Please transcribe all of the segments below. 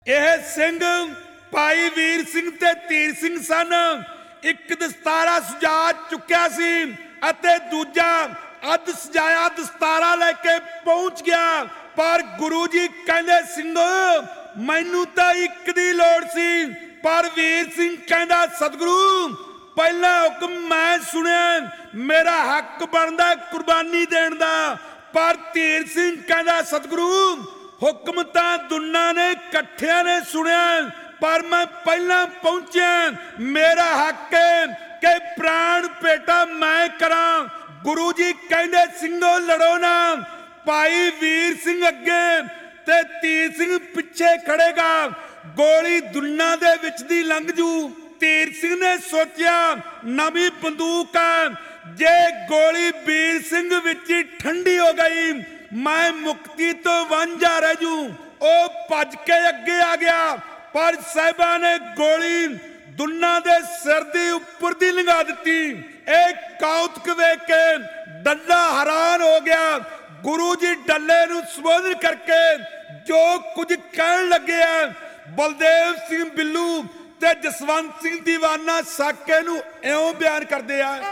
ਇਹ ਸਿੰਘ ਭਾਈ ਵੀਰ ਸਿੰਘ ਤੇ ਧੀਰ ਸਿੰਘ ਸਨ। ਇੱਕ ਦਸਤਾਰਾ ਸਜਾ ਚੁੱਕਿਆ ਸੀ ਅਤੇ ਦੂਜਾ ਅੱਧ ਸਜਾਇਆ ਦਸਤਾਰਾ ਲੈ ਕੇ ਪਹੁੰਚ ਗਿਆ। ਪਰ ਗੁਰੂ ਜੀ ਕਹਿੰਦੇ ਸਿੰਘੋ ਮੈਨੂੰ ਤਾਂ ਇੱਕ ਦੀ ਲੋੜ ਸੀ। ਪਰ ਵੀਰ ਸਿੰਘ ਕਹਿੰਦਾ ਸਤਿਗੁਰੂ ਪਹਿਲਾ ਹੁਕਮ ਮੈਂ ਸੁਣਿਆ, ਮੇਰਾ ਹੱਕ ਬਣਦਾ ਕੁਰਬਾਨੀ ਦੇਣ ਦਾ। ਪਰ ਧੀਰ ਸਿੰਘ ਕਹਿੰਦਾ ਸਤਿਗੁਰੂ ਹੁਕਮ ਤਾਂ ਦੋਨਾਂ ਨੇ ਇਕੱਠਿਆਂ ਨੇ ਸੁਣਿਆ, ਪਰ ਮੈਂ ਪਹਿਲਾਂ ਪਹੁੰਚਿਆ, ਮੇਰਾ ਹੱਕ ਹੈ ਕਿ ਪ੍ਰਾਣ ਭੇਟਾ ਮੈਂ ਕਰਾਂ। ਗੁਰੂ ਜੀ ਕਹਿੰਦੇ ਸਿੰਘੋ ਲੜੋ ਨਾ। ਭਾਈ ਵੀਰ ਸਿੰਘ ਅੱਗੇ ਤੇ ਧੀਰ ਸਿੰਘ ਪਿੱਛੇ ਖੜੇਗਾ। ਗੋਲੀ ਦੁਨੀਆਂ ਦੇ ਵਿੱਚ ਦੀ ਲੰਘ ਜੂ। ਧੀਰ ਸਿੰਘ ਨੇ ਸੋਚਿਆ ਨਵੀਂ ਬੰਦੂਕ ਹੈ, ਜੇ ਗੋਲੀ ਵੀਰ ਸਿੰਘ ਵਿੱਚ ਹੀ ਠੰਡੀ ਹੋ ਗਈ ਮੈਂ ਮੁਕਤੀ ਤੋਂ ਵਾਂਝਾ ਰਹਿ ਜੂ। ਉਹ ਭੱਜ ਕੇ ਅੱਗੇ ਆ ਗਿਆ, ਪਰ ਸਾਹਿਬਾਂ ਨੇ ਗੋਲੀ ਦੁਨੀਆਂ ਦੇ ਸਿਰ ਦੇ ਉੱਪਰ ਦੀ ਲੰਘਾ ਦਿੱਤੀ। ਇਹ ਕੌਤਕ ਵੇਖ ਕੇ ਡੱਲਾ ਹੈਰਾਨ ਹੋ ਗਿਆ। ਗੁਰੂ ਜੀ ਡੱਲੇ ਨੂੰ ਸੰਬੋਧਨ ਕਰਕੇ ਜੋ ਕੁਝ ਕਹਿਣ ਲੱਗੇ ਆ, ਬਲਦੇਵ ਸਿੰਘ ਬਿੱਲੂ ਤੇ ਜਸਵੰਤ ਸਿੰਘ ਦੀਵਾਨਾ ਸਾਕੇ ਨੂੰ ਇਉਂ ਬਿਆਨ ਕਰਦੇ ਆ।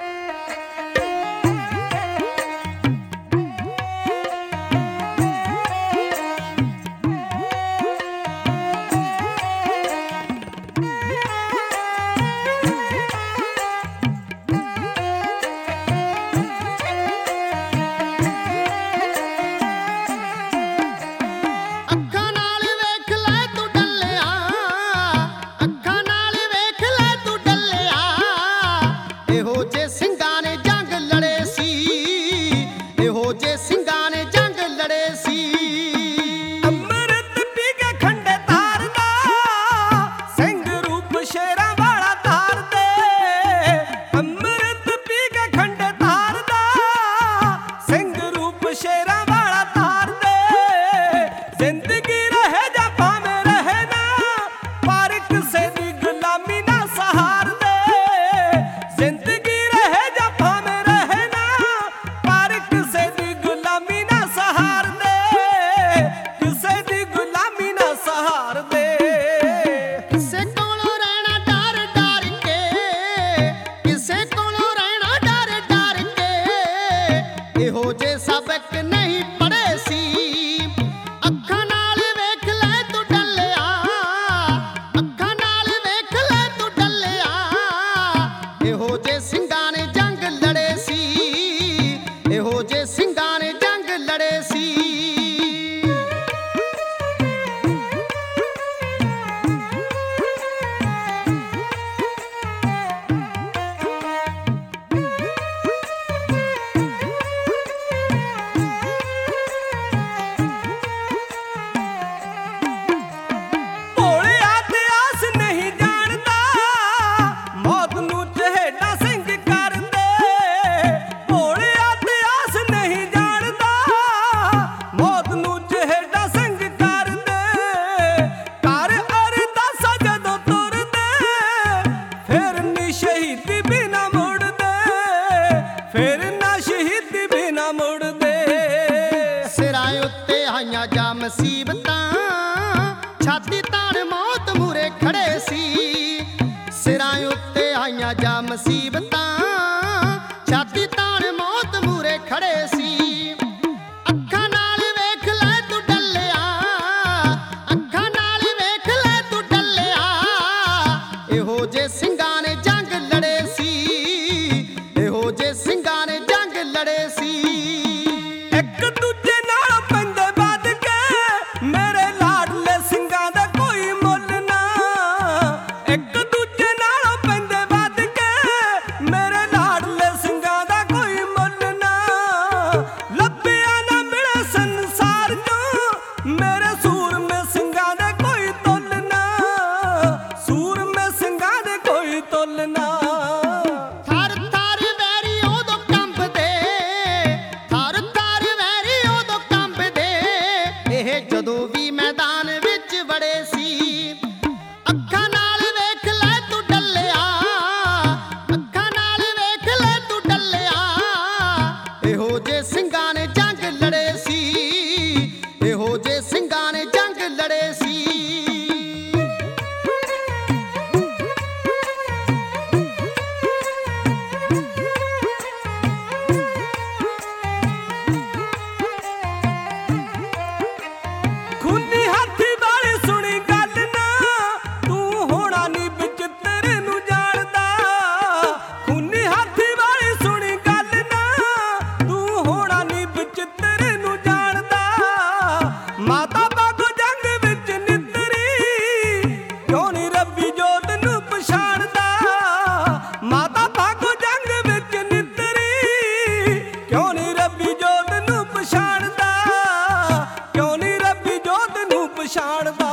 ਛਾਤੀ ਤਾਣ ਮੌਤ ਮੂਰੇ ਖੜੇ ਸੀ। ਸਿਰਾਂ ਉੱਤੇ ਆਈਆਂ ਜਾਂ ਮੁਸੀਬਤਾਂ, ਛਾਤੀ ਤਾਣ ਮੌਤ ਮੂਰੇ ਖੜੇ ਸੀ। ਅੱਖਾਂ ਨਾਲ ਵੇਖ ਲੈ ਤੂੰ ਡੱਲਿਆ, ਅੱਖਾਂ ਨਾਲ ਵੇਖ ਲੈ ਤੂੰ ਡੱਲਿਆ। ਇਹੋ ਜੇ ਸਿੰਘਾਂ ਨੇ ਜੰਗ ਲੜੇ ਸੀ, ਇਹੋ ਜੇ ਸਿੰਘਾਂ ਨੇ ਜੰਗ ਲੜੇ ਸੀ। ਇੱਕ ਦੂਜੇ ਨਾਲ ਪੈਂਦੇ ਵੱਧ ਕੇ ਮੇਰੇ ਲਾਡਲੇ ਸਿੰਘਾਂ ਦਾ ਕੋਈ ਮੁੱਲ ਨਾ। ਇੱਕ ਦੂਜੇ ਨਾਲ ਪੈਂਦੇ ਵੱਧ ਕੇ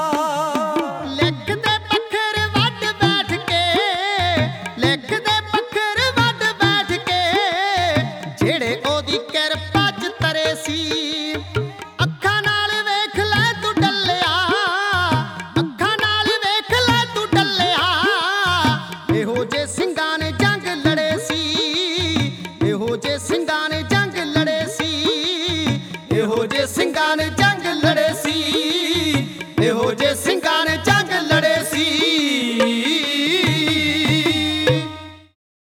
ਦਾ